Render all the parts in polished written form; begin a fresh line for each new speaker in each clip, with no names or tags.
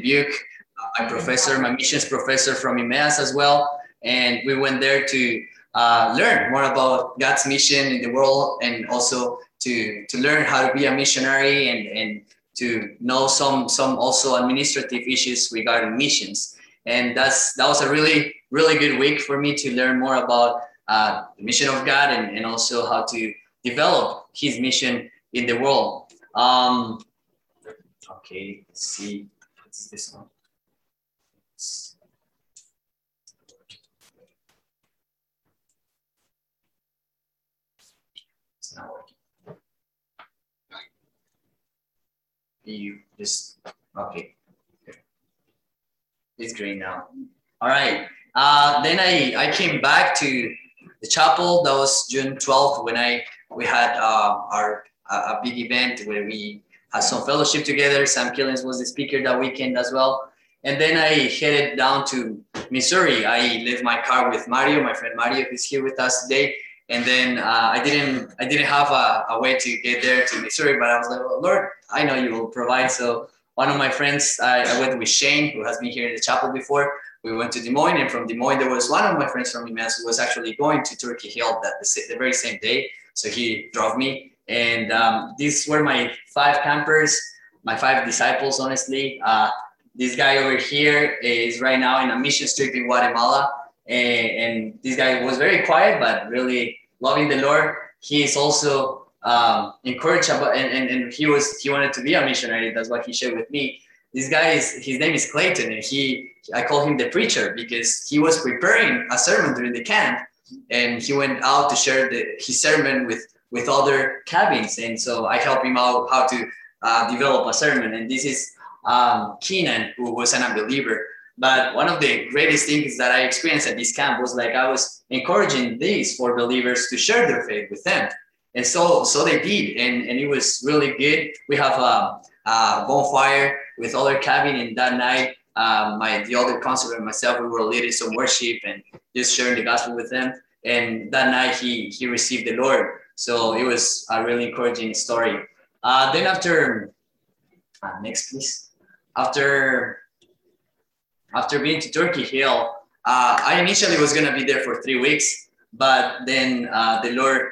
Dubuque, my professor, my missions professor from Emmaus as well. And we went there to learn more about God's mission in the world, and also to learn how to be a missionary, and to know some also administrative issues regarding missions. And that was a really good week for me to learn more about the mission of God, and also how to develop His mission in the world. Okay, let's see. What's this one? It's not working. You just, okay. It's green now. All right. Then I came back to the chapel. That was June 12th when we had our a big event where we had some fellowship together. Sam Killens was the speaker that weekend as well. And then I headed down to Missouri. I left my car with Mario, my friend Mario, who's here with us today. And then I didn't have a way to get there to Missouri, but I was like, well, Lord, I know you will provide. So one of my friends, I went with Shane, who has been here in the chapel before. We went to Des Moines, and from Des Moines, there was one of my friends from Emmaus who was actually going to Turkey Hill the very same day. So he drove me, and these were my 5 campers, my 5 disciples, honestly. This guy over here is right now in a mission trip in Guatemala, and this guy was very quiet, but really loving the Lord. He is also encouraged about, and he wanted to be a missionary. That's what he shared with me. This guy his name is Clayton, and I call him the preacher because he was preparing a sermon during the camp, and he went out to share his sermon with other cabins, and so I helped him out how to develop a sermon. And this is Keenan, who was an unbeliever. But one of the greatest things that I experienced at this camp was like I was encouraging these 4 believers to share their faith with them. And so they did, and it was really good. We have a bonfire with other cabin, and that night, the other counselor and myself, we were leading some worship and just sharing the gospel with them. And that night, he received the Lord. So it was a really encouraging story. Then after, next please. After being to Turkey Hill, I initially was going to be there for 3 weeks, but then the Lord,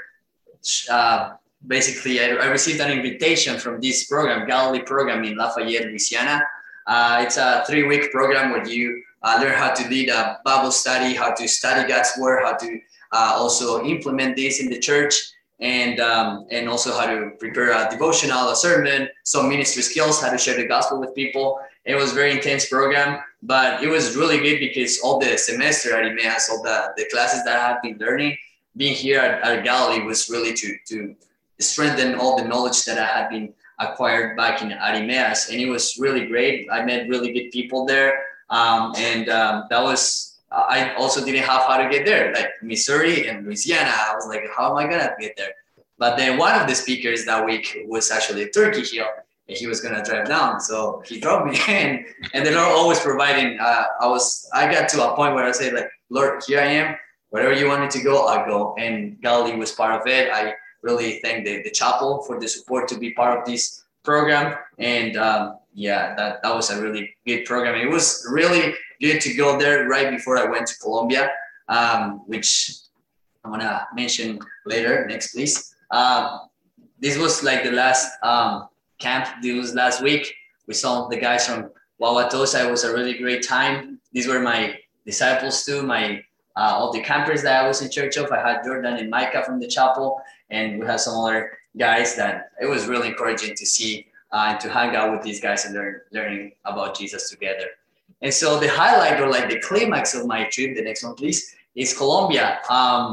basically, I received an invitation from this program, Galilee program in Lafayette, Louisiana. It's a 3-week program where you learn how to lead a Bible study, how to study God's word, how to also implement this in the church, and also how to prepare a devotional, a sermon, some ministry skills, how to share the gospel with people. It was a very intense program, but it was really good because all the semester at Emmaus, all the classes that I have been learning, being here at Galilee was really to strengthen all the knowledge that I had been acquired back at Emmaus, and it was really great. I met really good people there, that was, I also didn't have how to get there, like Missouri and Louisiana. I was like, how am I gonna get there? But then one of the speakers that week was actually Turkey Hill, and he was gonna drive down, so he drove me, and the Lord always providing. I got to a point where I said, like, Lord, here I am. Wherever you want me to go, I'll go. And Galilee was part of it. I really thank the chapel for the support to be part of this program. And that was a really good program. It was really good to go there right before I went to Colombia, which I want to mention later. Next, please. This was like the last camp. This was last week. We saw the guys from Wauwatosa. It was a really great time. These were my disciples too, all the campers that I was in church of. I had Jordan and Micah from the chapel, and we had some other guys that it was really encouraging to see and to hang out with these guys and learning about Jesus together. And so the highlight, or like the climax of my trip, the next one please, is Colombia.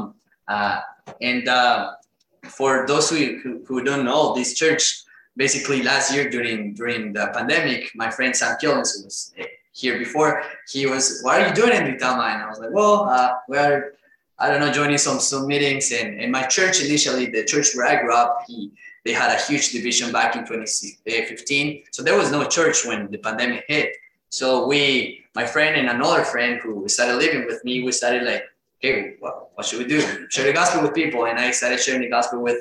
For those who don't know, this church, basically last year during the pandemic, my friend Sam Killens, who was here before, he was, what are you doing in Duitama? And I was like, well, we're, I don't know, joining some meetings. And my church, initially, the church where I grew up, they had a huge division back in 2015. So there was no church when the pandemic hit. So my friend and another friend who started living with me, we started like, okay, what should we do? Share the gospel with people. And I started sharing the gospel with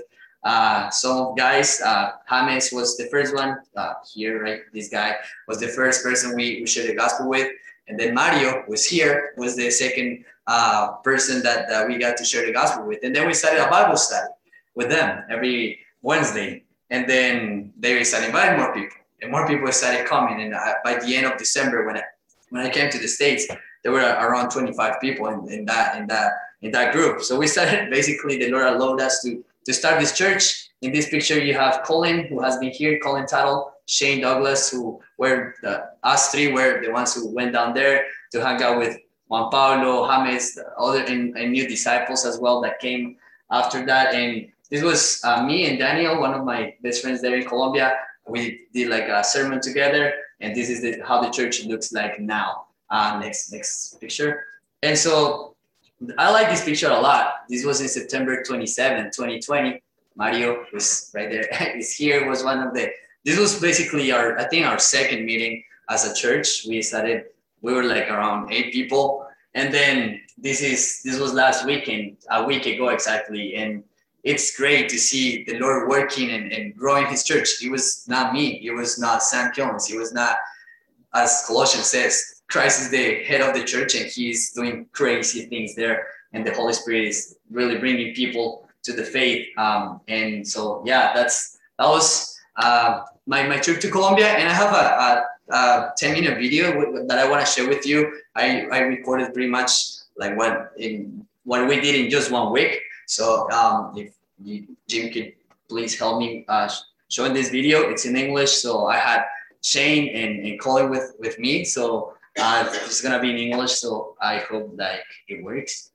some guys, James was the first one here, right? This guy was the first person we shared the gospel with. And then Mario was here, was the second person that we got to share the gospel with. And then we started a Bible study with them every Wednesday. And then they started inviting more people. And more people started coming. And by the end of December, when I came to the States, there were around 25 people in that group. So we started, basically, the Lord allowed us to start this church. In this picture, you have Colin, who has been here, Colin Tuttle, Shane Douglas, who were us three were the ones who went down there to hang out with Juan Pablo, James, other and new disciples as well that came after that. And this was me and Daniel, one of my best friends there in Colombia. We did like a sermon together, and this is how the church looks like now. Next picture. And so I like this picture a lot. This was in September 27, 2020. Mario was right there. Is here. Was one of the. This was basically I think our second meeting as a church. We were like around 8 people, and then this was last weekend, a week ago exactly, and it's great to see the Lord working and growing His church. It was not me. It was not Sam Jones. It was not, as Colossians says, Christ is the head of the church, and He's doing crazy things there, and the Holy Spirit is really bringing people to the faith. And so, yeah, that was my trip to Colombia, and I have a 10-minute video that I want to share with you. I recorded pretty much like what we did in just 1 week. So if Jim could please help me showing this video. It's in English, so I had Shane and Colin with me. So it's gonna be in English. So I hope like it works.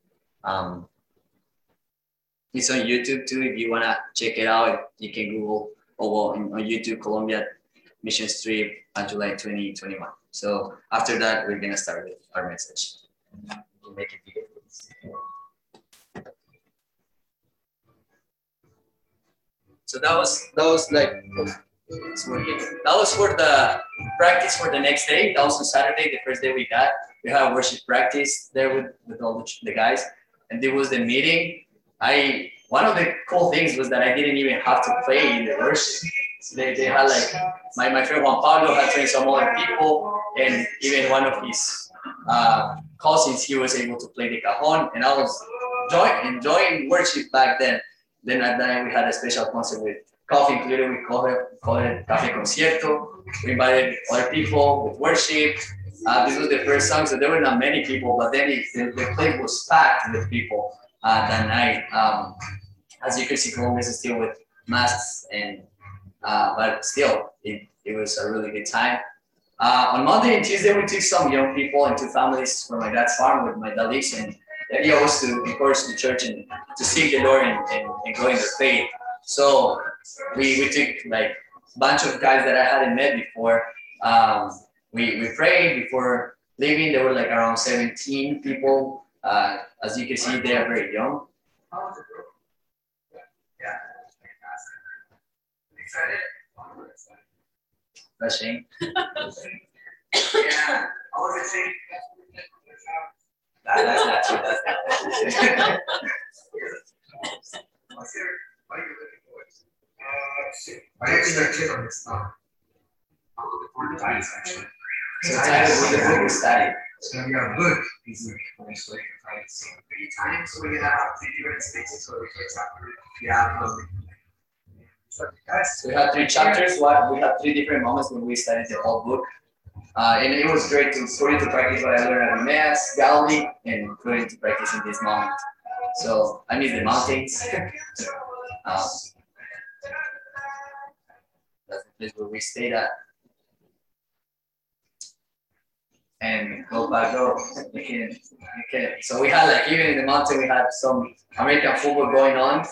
It's on YouTube too. If you wanna check it out, you can Google on YouTube Colombia Mission Trip July 2021. So after that, we're gonna start with our message. Make it bigger, please. So that was like it's working. That was for the practice for the next day. That was on Saturday, the first day we got. We had worship practice there with all the guys, and there was the meeting. One of the cool things was that I didn't even have to play in the worship. So they had like my friend Juan Pablo had trained some other people, and even one of his cousins, he was able to play the cajon, and I was enjoying worship back then. Then at night we had a special concert with coffee included. We called it Café Concierto. We invited other people with worship. This was the first song, so there were not many people, but then the place was packed with people that night. As you can see, Colombia is still with masks, but still, it was a really good time. On Monday and Tuesday, we took some young people and 2 families from my dad's farm with my dad lives, and the idea was to encourage the church and to seek the Lord and grow in their faith. So we took like a bunch of guys that I hadn't met before. We prayed before leaving. There were like around 17 people. As you can see, they are very young. Yeah. Excited? Rushing. Yeah. I was excited. That's not true. That's not true. What are you looking for? I actually got kids on this stuff. I'm looking forward to titles, actually. So the title of the book is study. So we have a book. These are obviously titles. Many times we have 3 different spaces where we can talk. Yeah. So we had 3 chapters. We had 3 different moments when we studied the whole book. And it was great to put into practice what I learned at Emmaus, Galilee, and put it into practice in this moment. So I miss the mountains. That's the place where we stayed at. And go. So we had like, even in the mountain, we had some American football going on.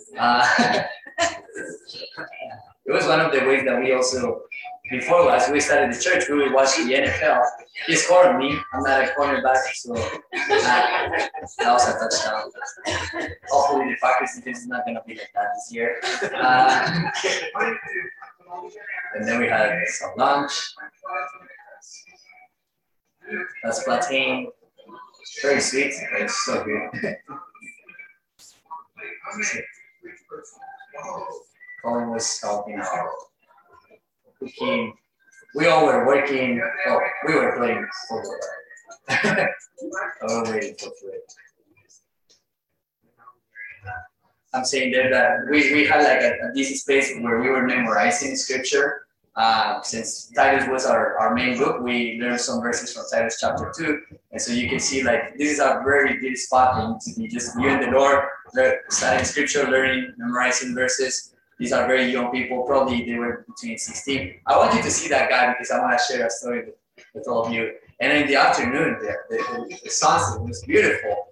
It was one of the ways that we also, before as we started the church, we would watch the NFL. He scored me. I'm not a cornerback, so that was a touchdown. Hopefully the Packers defense is not going to be like that this year. And then we had some lunch. That's plantain. Very sweet, but it's so good. Colin was helping out, cooking. We all were working. Well, we were playing football. I was waiting for food. I'm saying there that we had like a decent space where we were memorizing scripture. Since Titus was our main book, we learned some verses from Titus chapter 2. And so you can see like this is a very good spot to be just you and the Lord, studying scripture, learning, memorizing verses. These are very young people, probably they were between 16. I want you to see that guy because I want to share a story with all of you. And in the afternoon, the sunset was beautiful.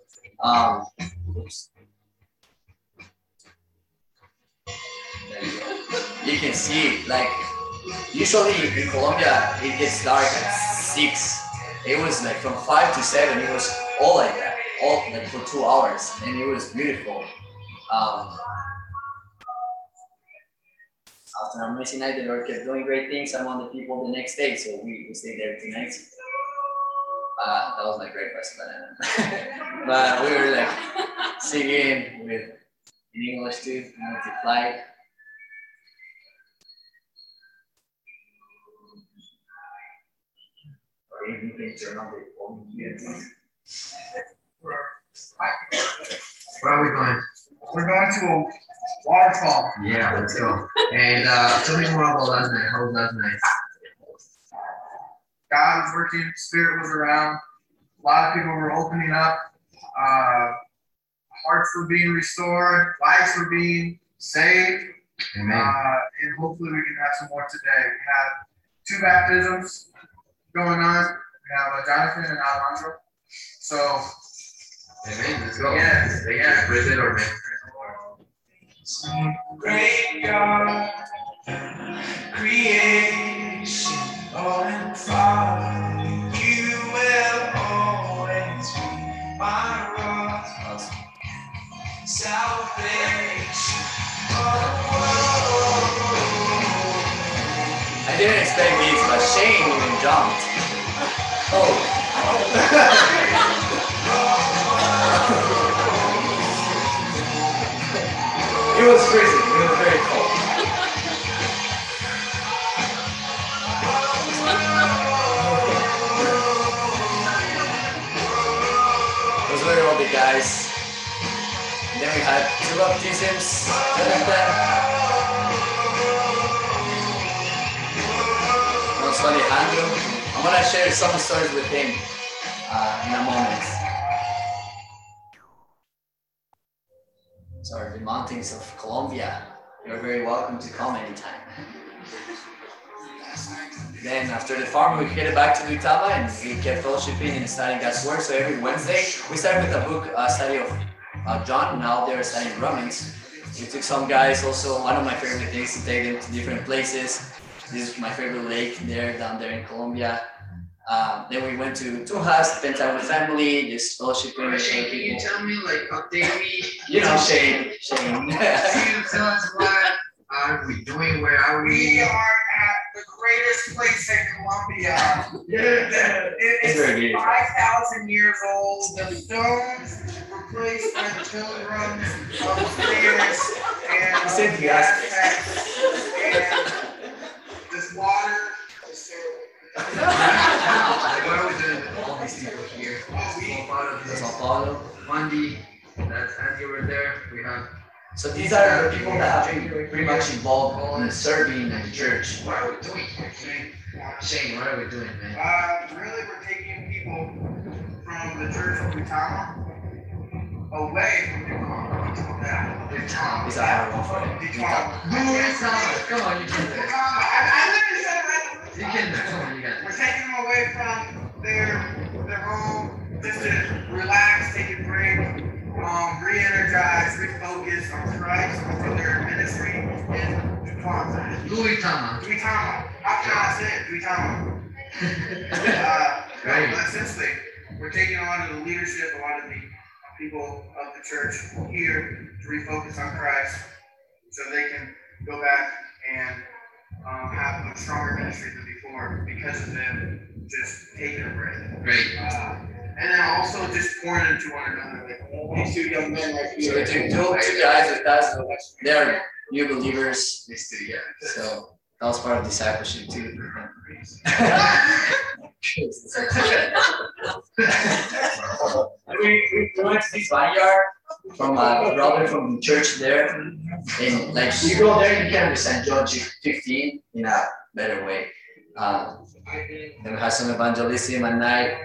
You can see, like, usually in Colombia, it gets dark at 6. It was like from 5 to 7, it was all like that, all like for 2 hours, and it was beautiful. After an amazing night, the Lord kept doing great things among the people the next day, so we stayed there 2 nights. That was my breakfast, but we were like singing in English too, multiply. Or even you can turn on the phone.
Where are we going?
We're going to a waterfall.
Yeah, let's go. And tell me more about last night. How was last night?
God was working, Spirit was around. A lot of people were opening up. Hearts were being restored. Lives were being saved.
Amen.
And hopefully we can have some more today. We have 2 baptisms going on. We have Jonathan and Alejandro. So,
Amen. Let's go.
Yeah.
Bridget or me?
Great God, creation, all in Father, you will always be my rock, salvation of the world.
I didn't expect these, but Shane even jumped. Oh. It was freezing. It was very cold. Those were all the guys. And then we had 2 baptisms. Also Alejandro. I'm gonna share some stories with him in a moment. Sorry, the mountains of Colombia. You're very welcome to come anytime. Then after the farm, we headed back to Duitama and we kept fellowshipping and studying God's Word. So every Wednesday, we started with a book study of John. Now they're studying Romans. We took some guys also. One of my favorite things to take them to different places. This is my favorite lake down there in Colombia. Then we went to Tunjas, spent time with family, just fellowshipping with
Shane,
other
can you
people.
tell me, like, update me?
You know, Shane.
Can you tell us what are we doing? Where are
We
we?
are at the greatest place in Colombia.
It's very
It's
beautiful.
5,000 years old. The stones were placed by the pilgrims of the stairs and
He said
of
he
the
asked.
Aztecs. And this water is
Like, what are we doing with all these people here? Small part of this.
Sao Paulo.
Monday, that's Andy over there. We have.
So these are the people that have been pretty much involved in serving in the church.
What are we doing here, Shane? Shane, what are we doing, man?
really, we're taking people from the church of Duitama away from Duitama.
Duitama.
These are hard one for them.
Duitama. Come on, you can do it.
I literally said it right.
You can do it. Come on, you got
We're
it.
taking them away from their home just to relax, take a break, re-energize, refocus on Christ for their ministry in Duitama.
Duitama.
Duitama. How can I say it? Duitama.
Right.
Essentially, we're taking a lot of the leadership, a lot of the people of the church here to refocus on Christ so they can go back and have a stronger ministry than before because of them just taking a break.
Great.
And then also just pouring into one another. Like these 2 young men right
So we
here.
took two guys with us. They're new believers.
Yeah.
So that was part of discipleship too. we went to this vineyard from a brother from the church there, and like you go there, you can understand John 15 in a better way. Then we had some evangelism at night.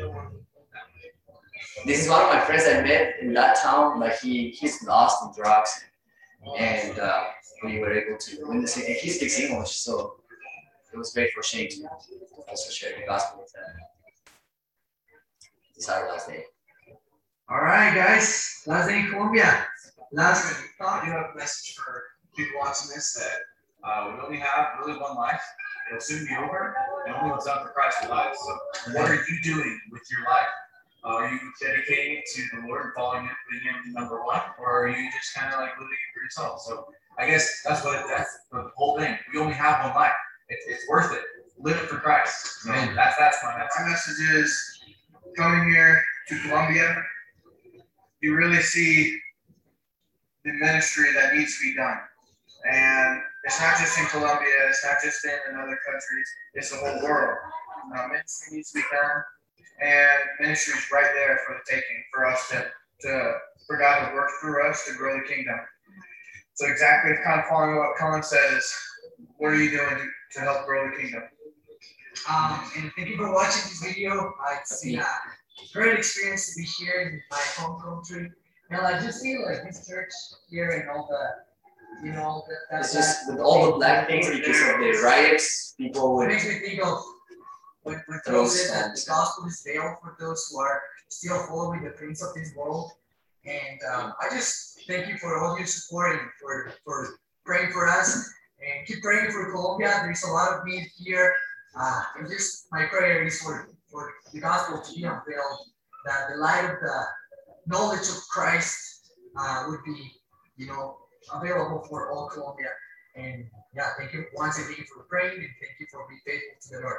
This is one of my friends I met in that town. Like he's lost in drugs, and we were able to witness it. And he speaks English, so it was great for Shane to also share the gospel with them. This is our last day.
All right, guys. Last day in Colombia. Last
I do have a message for people watching this that we only have really one life. It'll soon be over, and only what's done for Christ will last. So, what are you doing with your life? Are you dedicating it to the Lord and following Him, putting Him number one, or are you just kind of like living it for yourself? So, I guess that's the whole thing. We only have one life. It's worth it. Live it for Christ. So that's my message.
My message is coming here to Colombia, you really see the ministry that needs to be done. And it's not just in Colombia, it's not just in other countries, it's the whole world. Ministry needs to be done, and ministry is right there for the taking, for us for God to work through us to grow the kingdom. So exactly kind of following what Colin said is, what are you doing to help grow the kingdom?
And thank you for watching this video. It's been a great experience to be here in my home country. And like just see like this church here and all the, you know,
It's just with all the black things because of the riots, people
it
would
makes me think of when Paul said that the gospel is veiled for those who are still following the things of this world. And I just thank you for all your support and for praying for us, and keep praying for Colombia. There's a lot of need here. And just my prayer is for the gospel to be unveiled, that the light of the knowledge of Christ would be, you know, available for all Colombia. And yeah, thank you once again for praying, and thank you for being faithful to the Lord.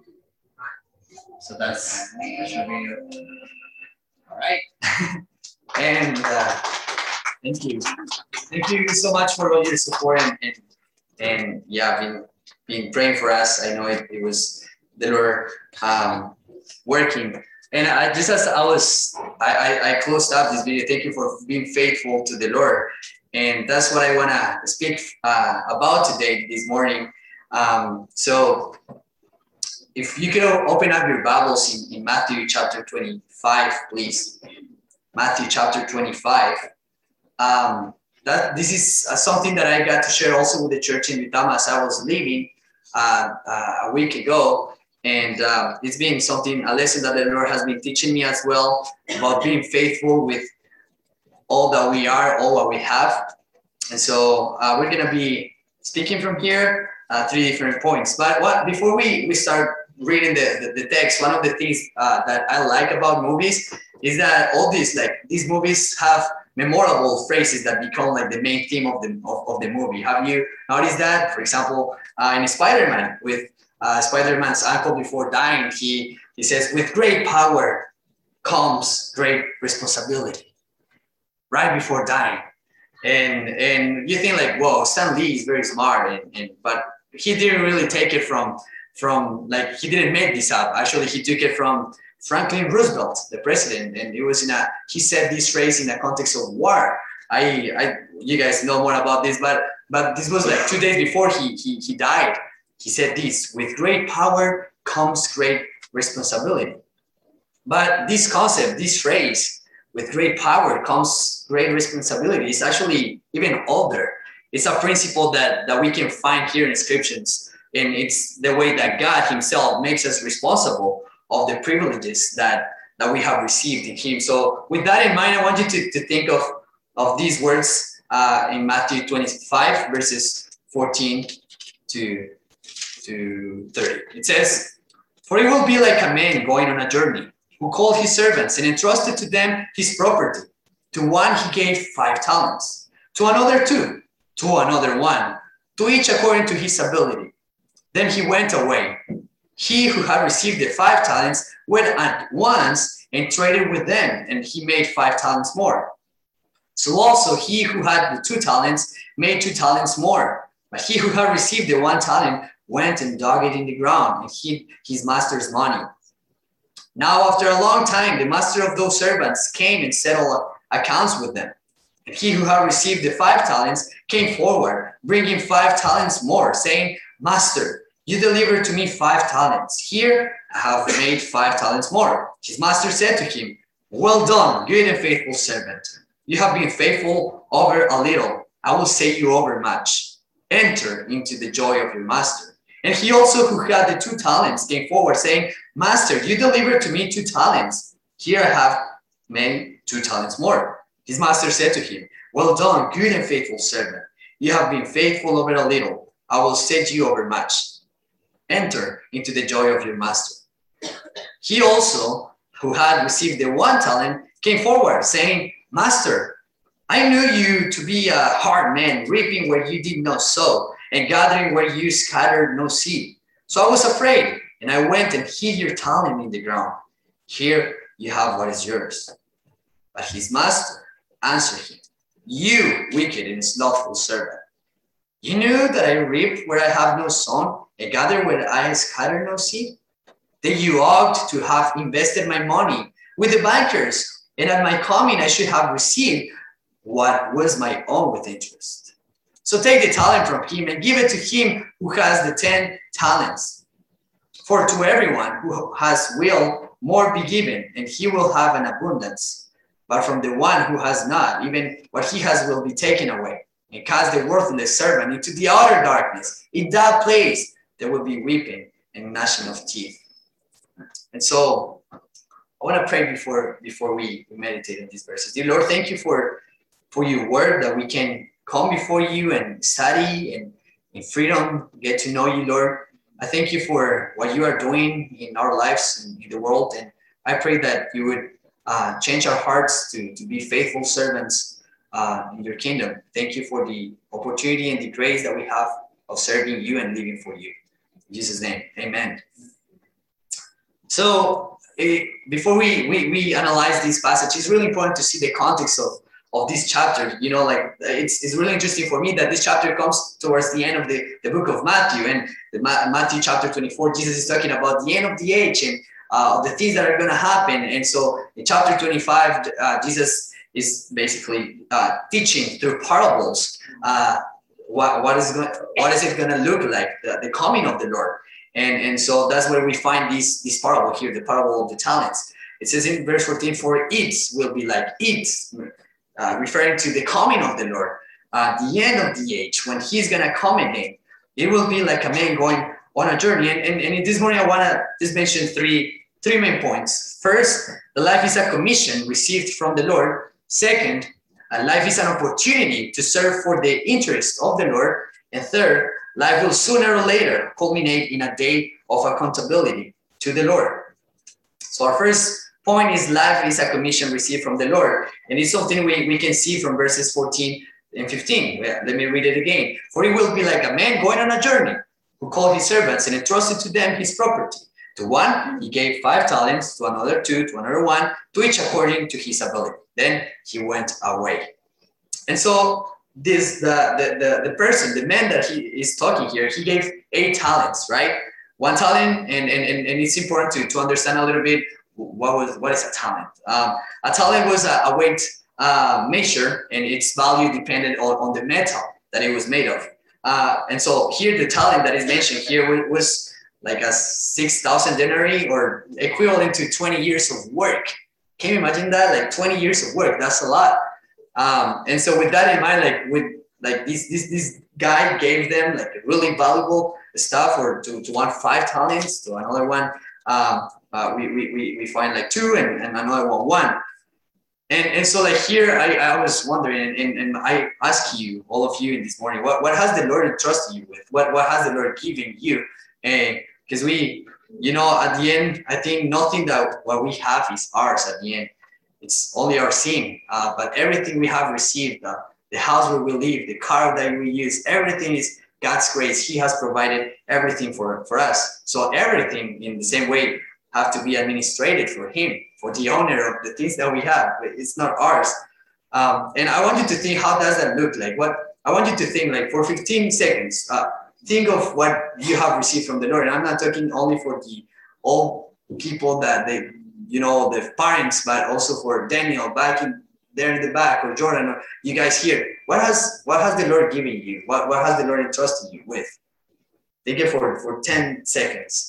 So that should be all right. And thank you. Thank you so much for all your support and yeah, been praying for us. I know it was the Lord working. And just as I closed up this video, thank you for being faithful to the Lord. And that's what I want to speak about today, this morning. So if you can open up your Bibles in Matthew chapter 25, please. Matthew chapter 25. This is something that I got to share also with the church in Vitama as I was leaving a week ago. And it's been a lesson that the Lord has been teaching me as well, about being faithful with all that we are, all what we have. And so we're going to be speaking from here, 3 different points. But before we start reading the text, one of the things that I like about movies is that all these movies have memorable phrases that become like the main theme of the movie. Have you noticed that? For example, in Spider-Man, with Spider-Man's uncle before dying, he says, "With great power comes great responsibility," right before dying. And you think like, whoa, Stan Lee is very smart, but he didn't really take it from like, he didn't make this up. Actually, he took it from Franklin Roosevelt, the president, and it was he said this phrase in the context of war. You guys know more about this, but this was like 2 days before he died. He said this: "With great power comes great responsibility." But this concept, this phrase, "with great power comes great responsibility," is actually even older. It's a principle that we can find here in scriptures, and it's the way that God Himself makes us responsible of the privileges that we have received in Him. So with that in mind, I want you to think of these words in Matthew 25, verses 14 to 30. It says, "For it will be like a man going on a journey, who called his servants and entrusted to them his property. To one he gave 5 talents, to another 2, to another 1, to each according to his ability. Then he went away. He who had received the 5 talents went at once and traded with them, and he made 5 talents more. So also he who had the 2 talents made 2 talents more. But he who had received the 1 talent went and dug it in the ground and hid his master's money. Now after a long time, the master of those servants came and settled accounts with them. And he who had received the 5 talents came forward, bringing 5 talents more, saying, Master, you delivered to me 5 talents. Here I have made 5 talents more. His master said to him, Well done, good and faithful servant. You have been faithful over a little. I will set you over much. Enter into the joy of your master. And he also who had the 2 talents came forward, saying, Master, you delivered to me 2 talents. Here I have made 2 talents more. His master said to him, Well done, good and faithful servant. You have been faithful over a little. I will set you over much. Enter into the joy of your master. He also, who had received the 1 talent, came forward, saying, Master, I knew you to be a hard man, reaping where you did not sow, and gathering where you scattered no seed. So I was afraid, and I went and hid your talent in the ground. Here you have what is yours. But his master answered him, You wicked and slothful servant. You knew that I reap where I have no sown, and gather where I scatter no seed? Then you ought to have invested my money with the bankers, and at my coming I should have received what was my own with interest. So take the talent from him and give it to him who has the 10 talents. For to everyone who has will more be given, and he will have an abundance. But from the one who has not, even what he has will be taken away. And cast the worthless servant into the outer darkness. In that place there will be weeping and gnashing of teeth. And so I want to pray before we meditate on these verses. Dear Lord, thank you for your word, that we can come before you and study and in freedom get to know you, Lord. I thank you for what you are doing in our lives and in the world. And I pray that you would change our hearts to be faithful servants in your kingdom. Thank you for the opportunity and the grace that we have of serving you and living for you. In Jesus' name, amen. So before we analyze this passage, it's really important to see the context of this chapter. You know, like it's really interesting for me that this chapter comes towards the end of the book of Matthew. And Matthew chapter 24, Jesus is talking about the end of the age and the things that are going to happen. And so in chapter 25, Jesus is basically teaching through parables what is it going to look like, the coming of the Lord. And so that's where we find this parable here, the parable of the talents. It says in verse 14, for it will be like it, referring to the coming of the Lord, the end of the age, when he's going to come again. It will be like a man going on a journey. And this morning, I want to just mention three main points. First, the life is a commission received from the Lord. Second, life is an opportunity to serve for the interest of the Lord. And third, life will sooner or later culminate in a day of accountability to the Lord. So our first point is life is a commission received from the Lord. And it's something we can see from verses 14 and 15. Let me read it again. For it will be like a man going on a journey who called his servants and entrusted to them his property. To one, he gave 5 talents, to another 2, to another 1, to each according to his ability. Then he went away. And so the person, the man that he is talking here, he gave 8 talents, right? 1 talent, and it's important to understand a little bit what is a talent. A talent was a weight measure, and its value depended on the metal that it was made of. And so here the talent that is mentioned here was like a 6,000 denarii, or equivalent to 20 years of work. Can you imagine that? Like 20 years of work, that's a lot. And so with that in mind, this guy gave them like really valuable stuff, or to one 5 talents, to another one we find like 2, and another 1. And so like here I was wondering, and I ask you, all of you in this morning, what has the Lord entrusted you with? What has the Lord given you? Because we, at the end, I think nothing that what we have is ours at the end. It's only our sin. But everything we have received, the house where we live, the car that we use, everything is God's grace. He has provided everything for us. So everything in the same way have to be administrated for him, for the owner of the things that we have. It's not ours. And I want you to think, how does that look like? What I want you to think, like, for 15 seconds, think of what you have received from the Lord. And I'm not talking only for the old people that they, the parents, but also for Daniel back in there in the back, or Jordan, or you guys here. What has the Lord given you? What has the Lord entrusted you with? Think it for 10 seconds.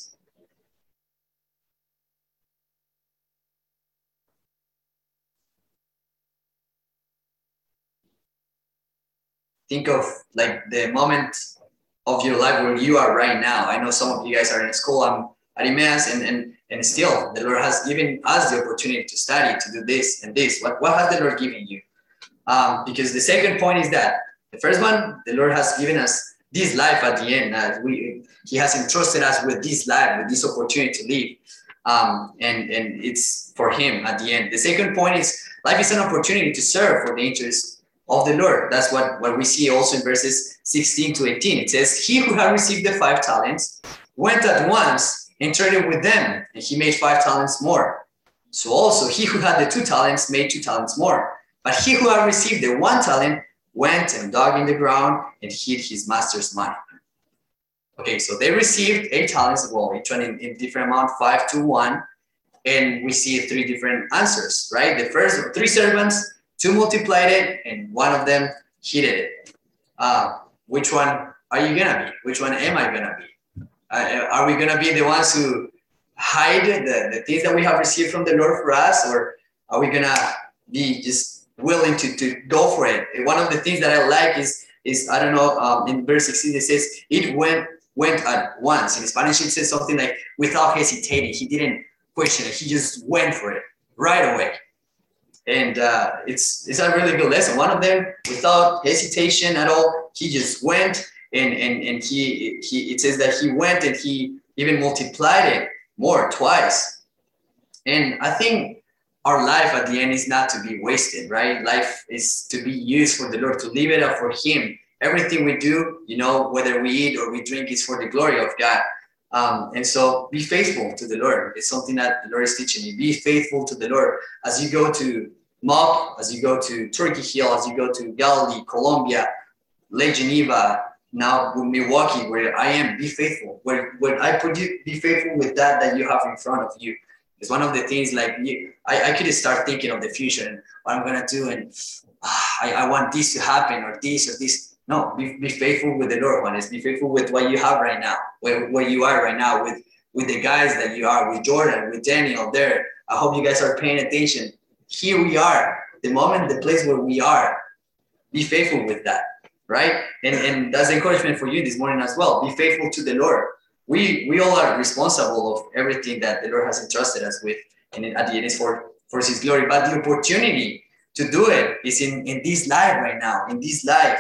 Think of like the moment of your life where you are right now. I know some of you guys are in school. I'm at Emmaus, and still the Lord has given us the opportunity to study, to do this and this. What has the Lord given you? Because the second point is that the first one, the Lord has given us this life at the end. He has entrusted us with this life, with this opportunity to live. And it's for Him at the end. The second point is life is an opportunity to serve for the interest of the Lord. That's what we see also in verses 16 to 18. It says, he who had received the 5 talents went at once and traded with them, and he made 5 talents more. So also he who had the 2 talents made 2 talents more. But he who had received the 1 talent went and dug in the ground and hid his master's money. Okay, so they received 8 talents, well, each one in different amount, 5 to 1, and we see 3 different answers, right? The first 3 servants, 2 multiplied it, and 1 of them hid it. Which one are you gonna be? Which one am I gonna be? Are we gonna be the ones who hide the things that we have received from the Lord for us, or are we gonna be just willing to go for it? One of the things that I like is I don't know, in verse 16 it says it went at once. In Spanish it says something like without hesitating. He didn't question it. He just went for it right away. And it's a really good lesson. One of them, without hesitation at all, he just went, and he it says that he went and he even multiplied it more, twice. And I think our life at the end is not to be wasted, right? Life is to be used for the Lord, to live it up for Him. Everything we do, whether we eat or we drink, is for the glory of God. And so be faithful to the Lord. It's something that the Lord is teaching me. Be faithful to the Lord. As you go to MOP, as you go to Turkey Hill, as you go to Galilee, Colombia, Lake Geneva, now Milwaukee, where I am, be faithful. Where I put you, be faithful with that you have in front of you. It's one of the things, like, I could start thinking of the future and what I'm going to do. And I want this to happen, or this or this. No, be faithful with the Lord, Juanes. Be faithful with what you have right now, where you are right now, with the guys that you are, with Jordan, with Daniel there. I hope you guys are paying attention. Here we are, the moment, the place where we are. Be faithful with that, right? And that's encouragement for you this morning as well. Be faithful to the Lord. We all are responsible of everything that the Lord has entrusted us with, and at the end is for His glory. But the opportunity to do it is in this life right now, in this life.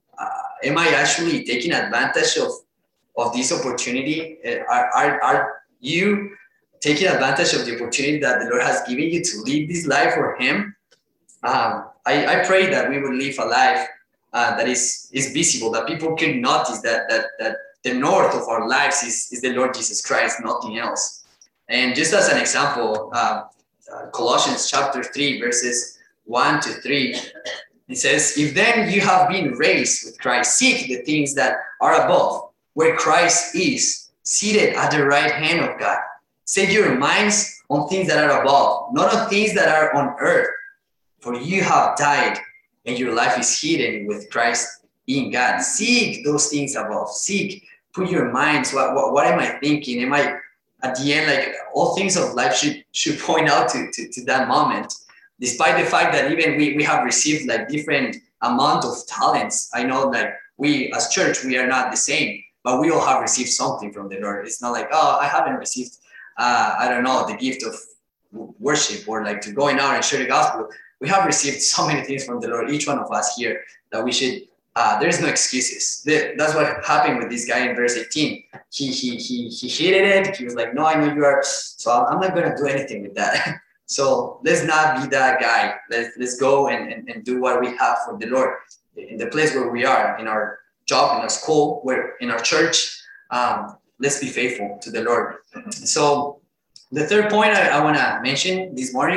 Am I actually taking advantage of this opportunity? Are you taking advantage of the opportunity that the Lord has given you to live this life for Him? I pray that we would live a life that is visible, that people can notice that the north of our lives is the Lord Jesus Christ, nothing else. And just as an example, Colossians chapter 3, verses 1 to 3, it says, if then you have been raised with Christ, seek the things that are above, where Christ is, seated at the right hand of God. Set your minds on things that are above, not on things that are on earth. For you have died, and your life is hidden with Christ in God. Seek those things above. Seek, put your minds, what am I thinking? Am I, at the end, like, all things of life should point out to that moment. Despite the fact that even we have received like different amount of talents. I know that we as church, we are not the same, but we all have received something from the Lord. It's not like, oh, I haven't received, I don't know, the gift of worship, or like to going out and share the gospel. We have received so many things from the Lord, each one of us here, that we should, there's no excuses. That's what happened with this guy in verse 18. He hated it. He was like, no, I know you are, so I'm not going to do anything with that. So let's not be that guy. Let's go and do what we have for the Lord in the place where we are, in our job, in our school, where in our church. Let's be faithful to the Lord. So the third point I want to mention this morning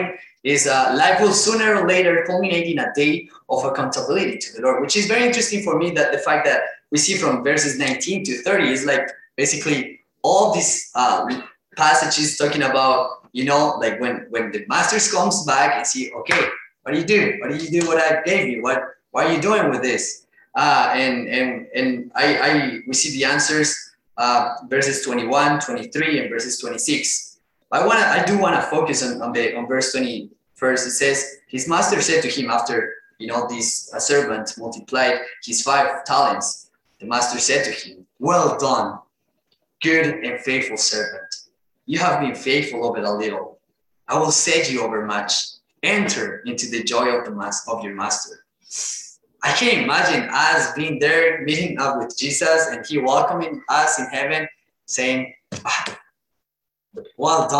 is life will sooner or later culminate in a day of accountability to the Lord, which is very interesting for me, that the fact that we see from verses 19 to 30 is like basically all these passages talking about, you know, like when the master comes back and see, okay, what do you do? What do you do what I gave you? What are you doing with this? And we see the answers, verses 21, 23, and verses 26. I do want to focus on verse 21st. It says, his master said to him after, you know, this servant multiplied his 5 talents. The master said to him, well done, good and faithful servant. You have been faithful over a little. I will set you over much. Enter into the joy of your master. I can imagine us being there, meeting up with Jesus, and he welcoming us in heaven, saying, well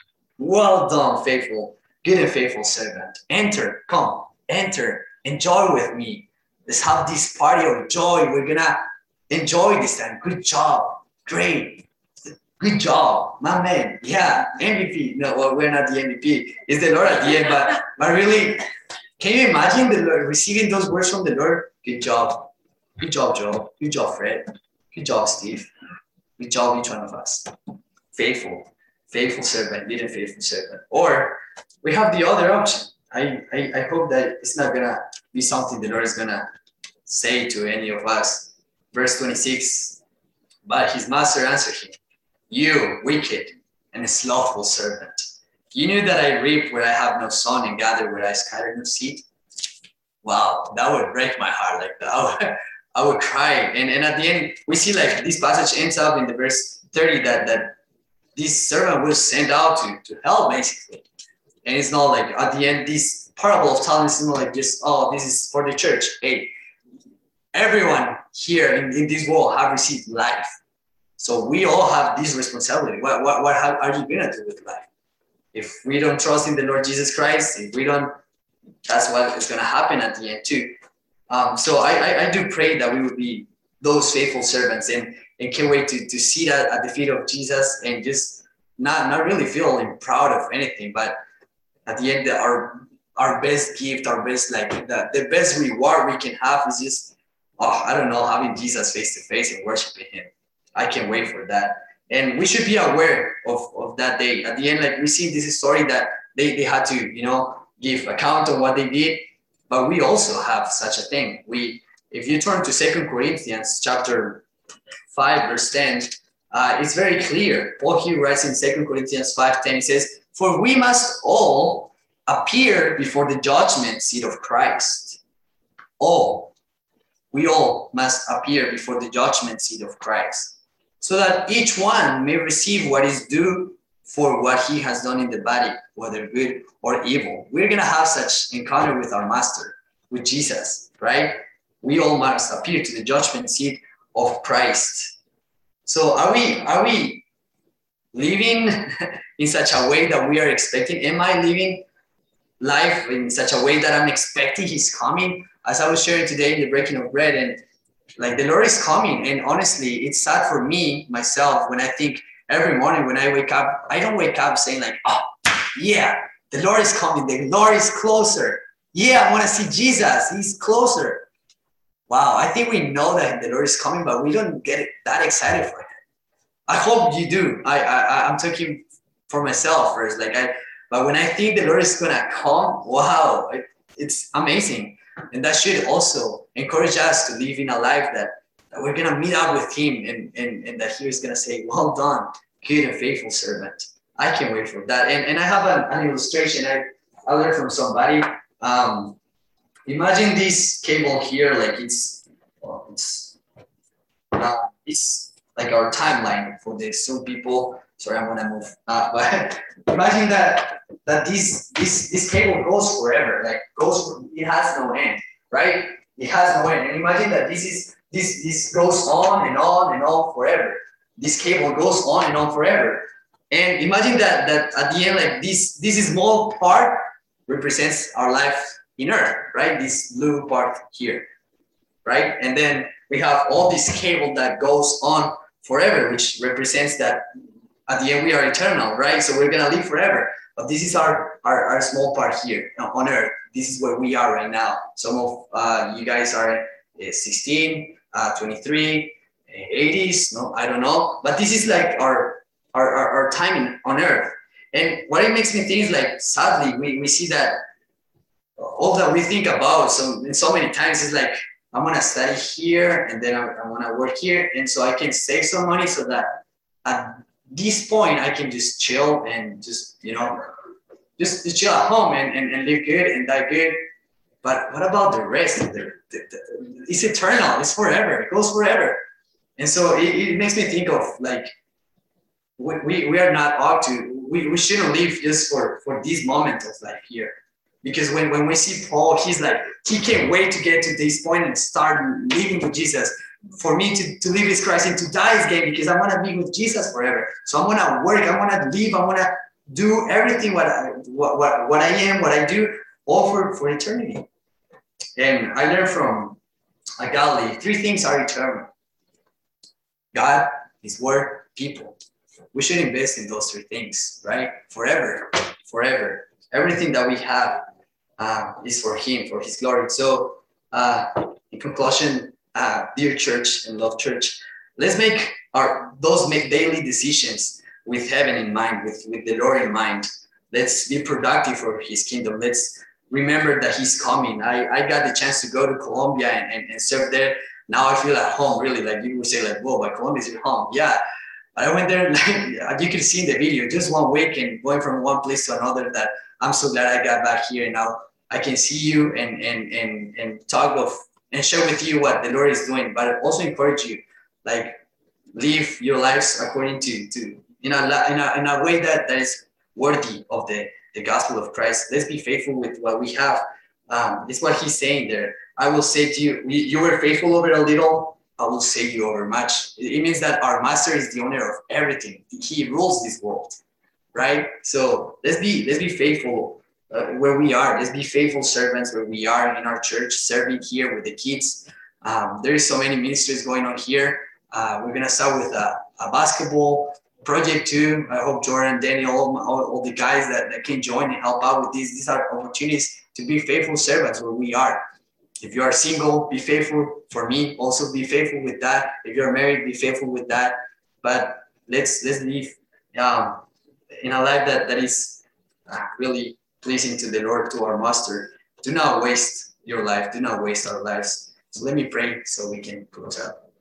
done, faithful, good and faithful servant. Enter, come, enter, enjoy with me. Let's have this party of joy. We're gonna enjoy this time. Good job, great, good job, my man. Yeah, MVP. No, well, we're not the MVP. It's the Lord at the end, but really, can you imagine the Lord receiving those words from the Lord? Good job, Joe. Good job, Fred. Good job, Steve. Good job, each one of us. Faithful servant, good and faithful servant. Or we have the other option. I hope that it's not gonna be something the Lord is gonna say to any of us. Verse 26. But his master answered him, you wicked and slothful servant. You knew that I reap where I have no sown and gather where I scatter no seed. Wow, that would break my heart. Like that, I would cry. And at the end, we see like this passage ends up in the verse 30 that this servant was sent out to hell, basically. And it's not like at the end, this parable of talents is not like just, oh, this is for the church. Hey, everyone here in this world have received life. So we all have this responsibility. What are you gonna do with life? If we don't trust in the Lord Jesus Christ, if we don't, that's what is gonna happen at the end too. So I do pray that we would be those faithful servants and can't wait to see that at the feet of Jesus and just not really feeling proud of anything, but at the end, our best gift, our best, like the best reward we can have is just, I don't know, having Jesus face to face and worshiping him. I can't wait for that. And we should be aware of that day. At the end, like we see this story that they had to, you know, give account of what they did, but we also have such a thing. If you turn to 2 Corinthians chapter 5, verse 10, it's very clear. Paul here writes in 2 Corinthians 5:10, he says, for we must all appear before the judgment seat of Christ. We all must appear before the judgment seat of Christ, so that each one may receive what is due for what he has done in the body, whether good or evil. We're going to have such encounter with our master, with Jesus, right? We all must appear to the judgment seat of Christ. So are we living in such a way that we are expecting? Am I living life in such a way that I'm expecting his coming? As I was sharing today in the breaking of bread, and like the Lord is coming, and honestly, it's sad for me, myself, when I think every morning when I wake up, I don't wake up saying like, oh, yeah, the Lord is coming, the Lord is closer. Yeah, I want to see Jesus, he's closer. Wow, I think we know that the Lord is coming, but we don't get that excited for him. I hope you do. I'm talking for myself first. But when I think the Lord is gonna come, wow, it's amazing. And that should also encourage us to live in a life that we're gonna meet up with him and that he is gonna say, well done, good and faithful servant. I can't wait for that. And I have an illustration I learned from somebody. Imagine this cable here, like it's like our timeline for the Zoom people. Sorry, I'm gonna move. But imagine that this cable goes forever. Like it has no end, right? It has no end. And imagine that this goes on and on and on forever. This cable goes on and on forever. And imagine that at the end, like this small part represents our life in Earth, right? This blue part here, right? And then we have all this cable that goes on forever, which represents that at the end we are eternal, right? So we're gonna live forever. But this is our small part here on earth. This is where we are right now. Some of you guys are 16, 23, 80s. No, I don't know. But this is like our time on earth. And what it makes me think is like, sadly, we see that all that we think about so many times is like, I'm gonna study here and then I wanna work here, and so I can save some money so that at this point I can just chill and just just chill at home and live good and die good. But what about the rest? It's eternal. It's forever. It goes forever. And so it makes me think of like we are not ought to. We shouldn't live just for this moment of life here. Because when we see Paul, he's like, he can't wait to get to this point and start living with Jesus. For me to live is Christ and to die is gain, because I want to be with Jesus forever. So I want to work, I want to live, I want to do everything what I am, what I do, all for eternity. And I learned from Galilee, 3 things are eternal: God, His Word, people. We should invest in those 3 things, right? Forever. Everything that we have is for Him, for His glory. So, in conclusion, dear church and love church, let's make daily decisions with heaven in mind, with the Lord in mind. Let's be productive for His kingdom. Let's remember that He's coming. I got the chance to go to Colombia and serve there. Now I feel at home, really. Like you would say, like, whoa, but Colombia is your home. Yeah. I went there, like you can see in the video, just 1 week and going from one place to another, that I'm so glad I got back here. And now I can see you and talk of and share with you what the Lord is doing, but also encourage you, like, live your lives according to in a way that is worthy of the gospel of Christ. Let's be faithful with what we have. It's what He's saying there. I will say to you, you were faithful over a little, I will save you over much. It means that our master is the owner of everything. He rules this world, right? So let's be faithful where we are. Let's be faithful servants where we are in our church, serving here with the kids. There is so many ministries going on here. We're gonna start with a basketball project too. I hope Jordan, Daniel, all the guys that can join and help out with these. These are opportunities to be faithful servants where we are. If you are single, be faithful. For me, also be faithful with that. If you're married, be faithful with that. But let's live in a life that is really pleasing to the Lord, to our Master. Do not waste your life. Do not waste our lives. So let me pray so we can close up.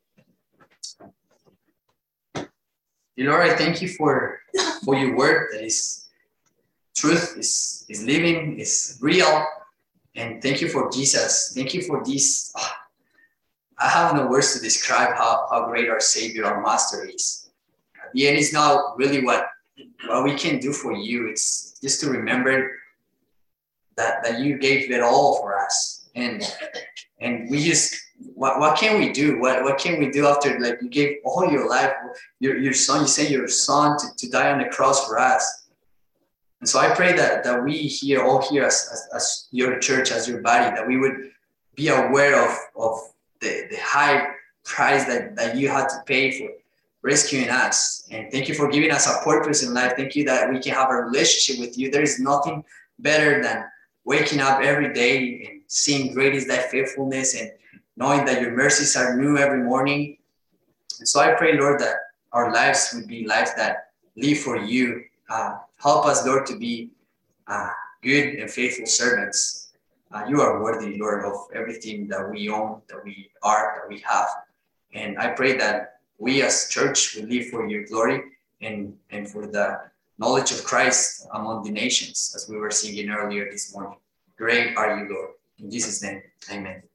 Dear Lord, I thank you for your word that is truth, is living, is real. And thank you for Jesus. Thank you for this. I have no words to describe how great our Savior, our Master is. At the end, it's not really what we can do for you. It's just to remember that you gave it all for us. And we just, what can we do? What can we do after, like, you gave all your life, your son, you sent your son to die on the cross for us. And so I pray that we here, all here as your church, as your body, that we would be aware of the high price that you had to pay for rescuing us. And thank you for giving us a purpose in life. Thank you that we can have a relationship with you. There is nothing better than waking up every day and seeing great is thy faithfulness and knowing that your mercies are new every morning. And so I pray, Lord, that our lives would be lives that live for you. Help us, Lord, to be good and faithful servants. You are worthy, Lord, of everything that we own, that we are, that we have. And I pray that we as church will live for your glory and for the knowledge of Christ among the nations, as we were singing earlier this morning. Great are you, Lord. In Jesus' name, amen.